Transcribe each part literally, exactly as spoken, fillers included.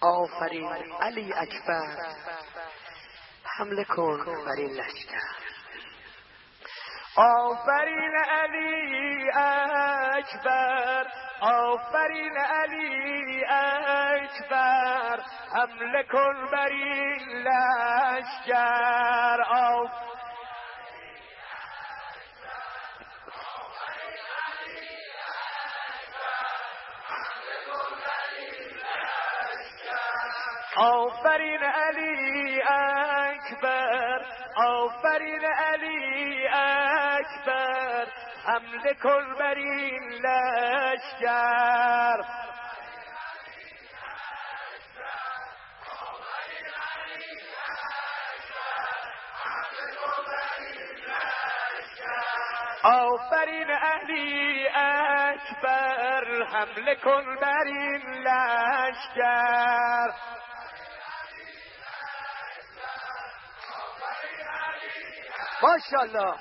آفرین علی اکبر، حمله کن بر این لشکر. آفرین علی اکبر، آفرین علی اکبر، حمله کن بر این لشکر. آفرین علی اکبر، آفرین علی اکبر، حمله کن بر این لشکر. آفرین علی اکبر، حمله کن بر این لشکر. ماشاءالله.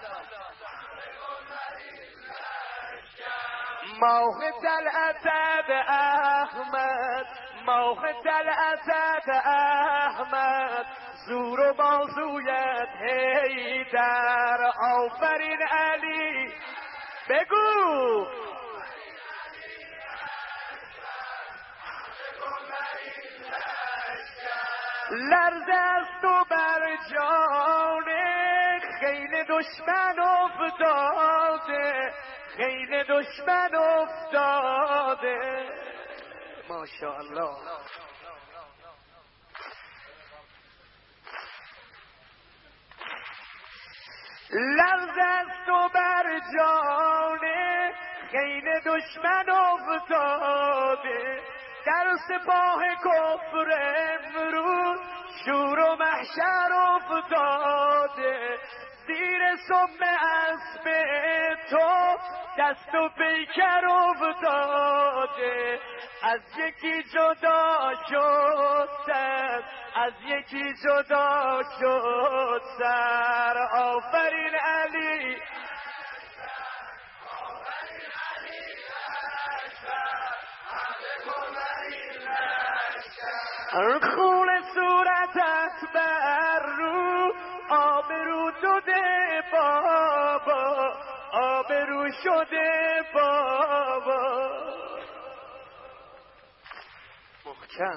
ماه طلعت احمد، ماه طلعت احمد، زور و بازویت حیدر. آفرین علی، بگو. لرز از تو بر جان خیل دشمن افتاده، خیل دشمن افتاده. ماشاءالله. لرز از تو بر جان خیل دشمن افتاده، در سپاه کفر امروز شور و محشر افتاده. زیر سم اسب تو دست و پیکر افتاده، از یکی جدا شد سر، از یکی جدا شد سر. آفرین علی، خون صورتت بر رو آبرو شده بابا، آبرو شده بابا. محکم.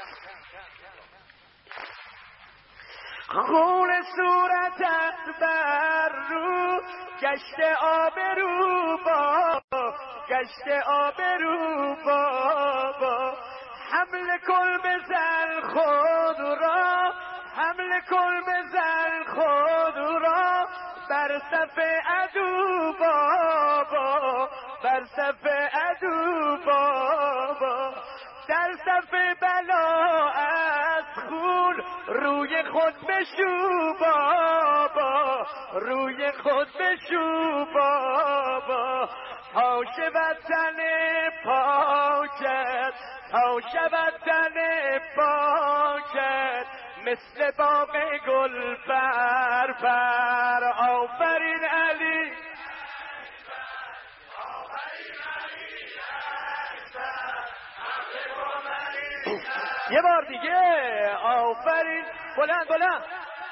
خون صورتت بر رو گشته آبرو بابا، گشته آبرو بابا. حمله کن بزن خود را، حمله کن بزن خود را، بر صف عدو بابا، بر صف عدو بابا. در صف بلا از خون روی خود بشو بابا، روی خود بشو بابا. تا شود تن پاکت، تا شود تن پاکت، مثل باغ گل پر پر. آفرین علی، یه بار دیگه. آفرین، بلند بلند.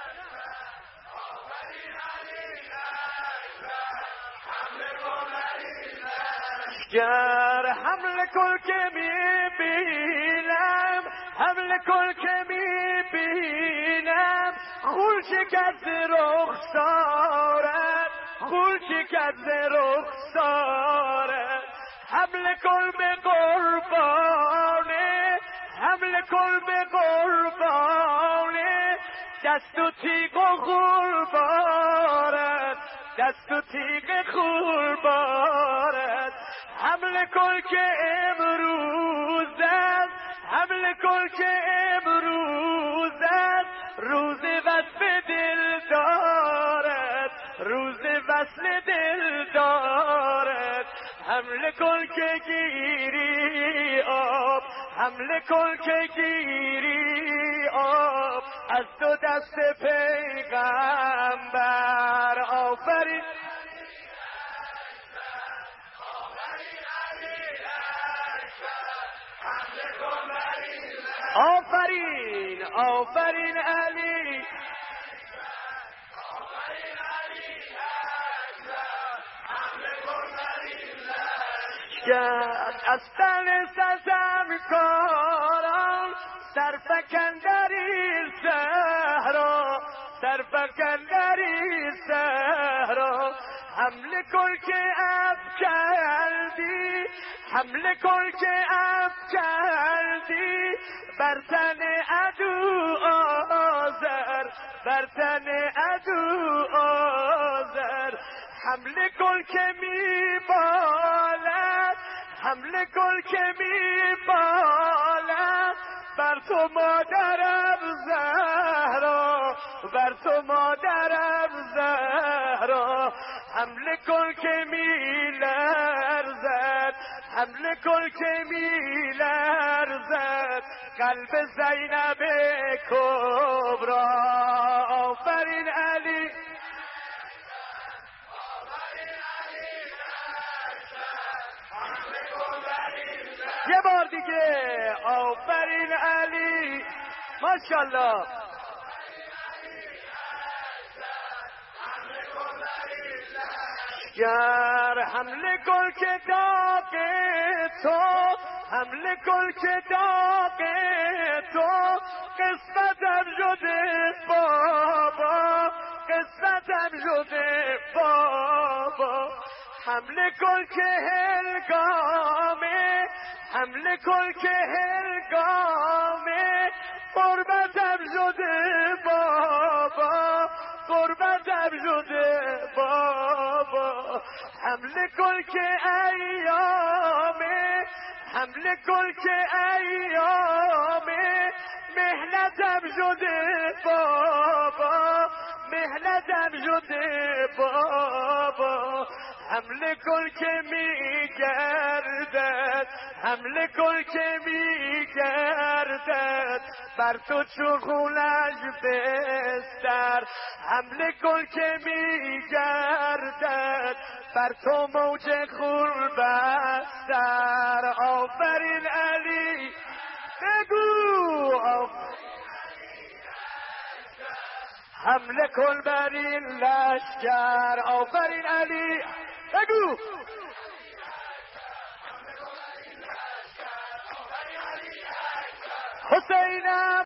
گر حمله کن که میبینم، حمله کن که میبینم، خون شکست رخسارت، خون شکست رخسارت. حمله کن به قربانه، حمله کن به قربانه، دست و تیغ و خوربارت، دست و تیغ خوربارت. حمله کن که امروز است، حمله کن که امروز است، روز وصل دل دارد، روز وصل دل دارد. حمله کن که گیری آب، حمله کن که گیری آب، از دو دست پیغمبر. آفرین، آفرین آفرین علی از تن سزم کاران سرفکن در این صحرا سرفکن در این صحرا حمله کن که افکندی حمله کن که افکندی بر تن عدو آذر بر تن عدو آذر حمله کن که میبالد حمله کن که میبالد بر تو مادرم زهرا بر تو مادرم زهرا حمله کن که میلرزد حمله کن که میلرزد قلب زینب کبرا آفرین علی یه بار دیگه آفرین علی ماشاءالله گر حمله کن که داغ تو حمله کن که داغ تو قسمتم شده بابا قسمتم شده بابا حمله کن که هنگامه حمله کن که هنگامه قربتم شده بابا قربتم شده بابا حمله کن که ایامه حمله کن که ایامه مهنتم شده بابا مهنتم شده بابا حمله کن که میگردد حمله کن که میگردد بر تو چغولش بستر حمله کن که میگردد بر تو موج خون بستر آفرین علی بگو آفرین حمله کن بر این لشکر آفرین علی بگو حسینم